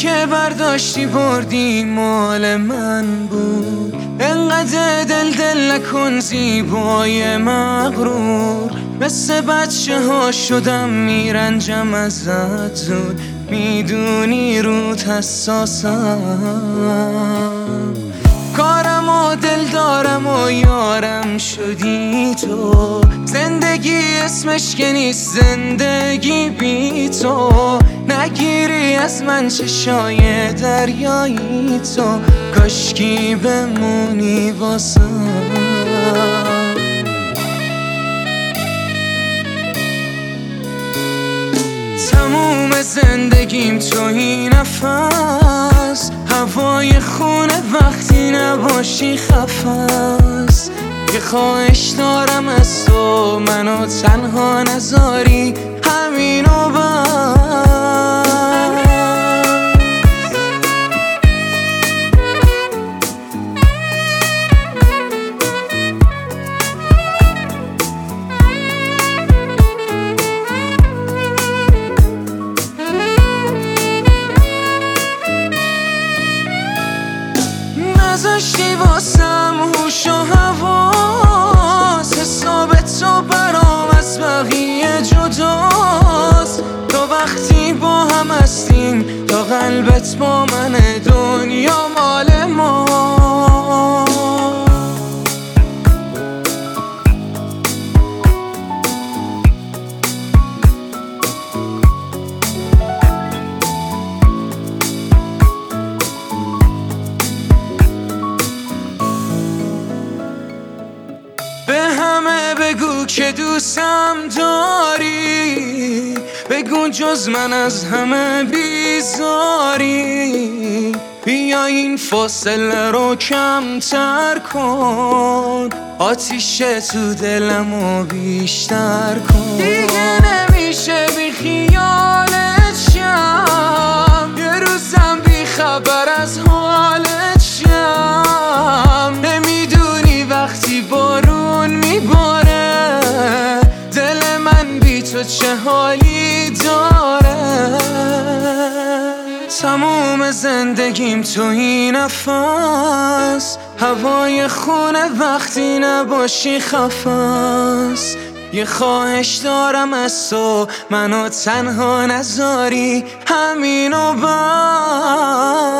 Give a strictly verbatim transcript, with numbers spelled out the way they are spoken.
که برداشتی بردی مال من بود. انقدر دل دل نکن زیبای مغرور، مثل بچه ها شدم میرنجم ازت زود. میدونی روت حساسم، کارم و دل دارم و یارم شدی تو. زندگی اسمش که نیست زندگی بی تو. نگیری از من چشای دریایی تو، کاشکی بمونی واسم. تموم زندگیم توی نفس، هوای خونه وقتی نباشی خفس. یه خواهش دارم از تو، منو تنها نذاری، همینو بس. نذاشتی واسم هوش و حواس، حساب تو برام از بقیه جداست. تو وقتی با هم هستیم تا قلبت با منه، دنیا مال ما. به همه بگو که دوستم داری، بگو جز من از همه بیزاری. بیا این فاصله رو کمتر کن، آتیش تو دلمو بیشتر کن. دیگه نمیشه بی خیالت شم، یه روزم بی خبر از حالت شم. نمیدونی وقتی بارون میباره، دل من بی تو چه حالی داره. تموم زندگیم توی نفس، هوای خونه وقتی نباشی خفس. یه خواهش دارم از تو، منو تنها نذاری، همینو بس.